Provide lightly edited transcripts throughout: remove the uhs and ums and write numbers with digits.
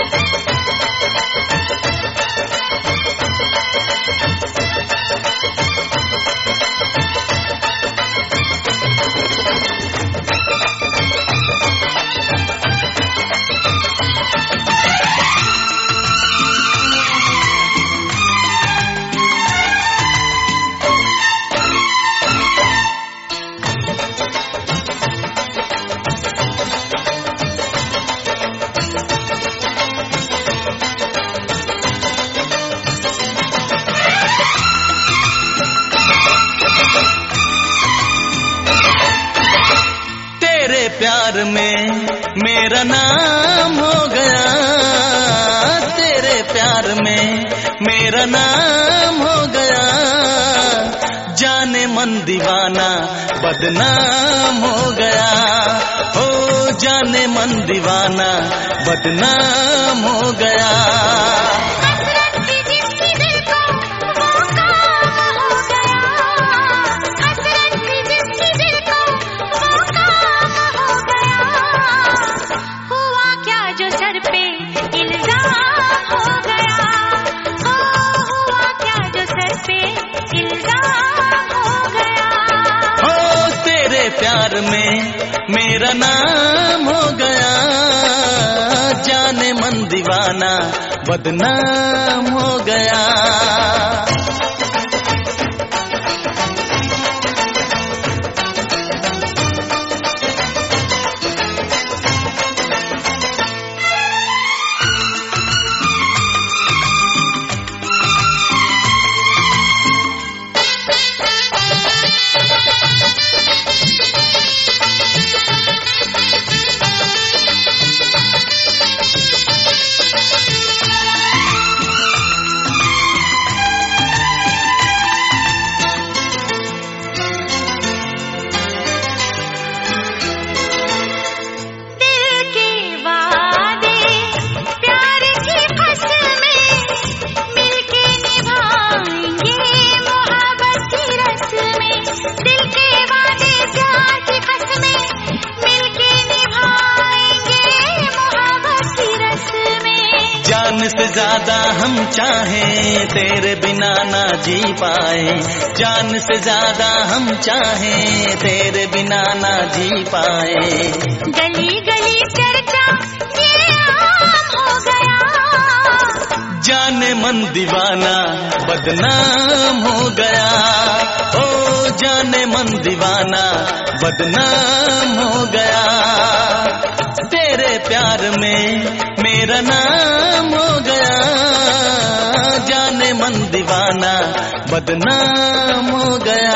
प्यार में मेरा नाम हो गया, तेरे प्यार में मेरा नाम हो गया। जाने मन दीवाना बदनाम हो गया, ओ जाने मन दीवाना बदनाम हो गया। प्यार में मेरा नाम हो गया, जाने मन दीवाना बदनाम हो गया। जान से ज्यादा हम चाहें तेरे बिना ना जी पाए, जान से ज्यादा हम चाहें तेरे बिना ना जी पाए। गली गली चर्चा ये आम हो गया, जाने मन दीवाना बदनाम हो गया, ओ जाने मन दीवाना बदनाम हो गया। तेरे प्यार में मेरा नाम हो गया, जाने मन दीवाना बदनाम हो गया।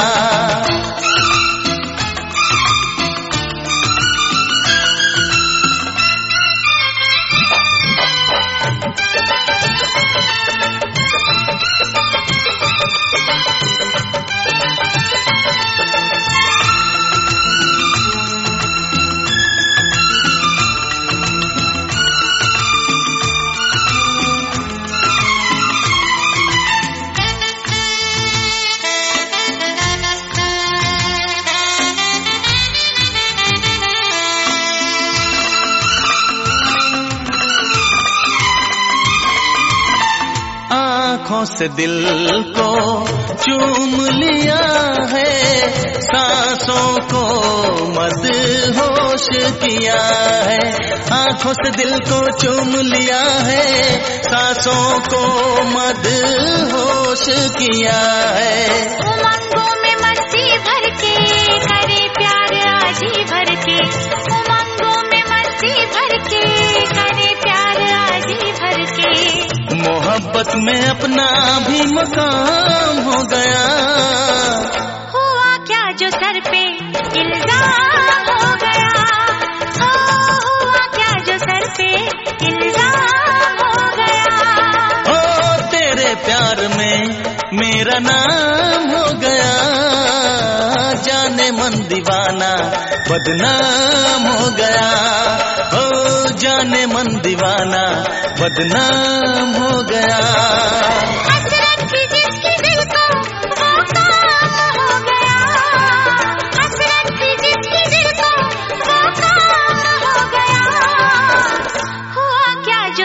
आँखों से दिल को चूम लिया है, सांसों को मदहोश किया है। आँखों से दिल को चूम लिया है, सांसों को मदहोश किया है। उमंगों में मस्ती भर के करे प्यार आजी भर के, उमंगों में मस्ती भर के करे प्यार आजी भर के। मोहब्बत में अपना भी मकाम हो गया, हुआ क्या जो सर पे इल्जाम हो गया, हुआ क्या जो सर पे इल्जाम हो गया। ओ तेरे प्यार में मेरा नाम हो गया, जाने मन दीवाना बदनाम हो गया, ओ जाने मन दीवाना बदनाम हो गया। हसरत थी जिसकी दिल को वो काम हो गया, हसरत थी जिसकी दिल को वो काम हो गया। हुआ क्या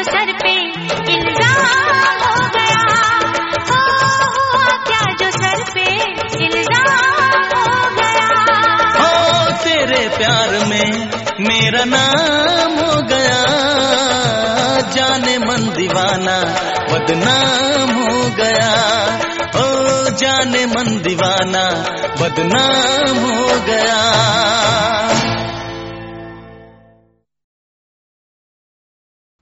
नाम हो गया, जाने मन दीवाना बदनाम हो गया। ओ जाने मन दीवाना बदनाम हो गया।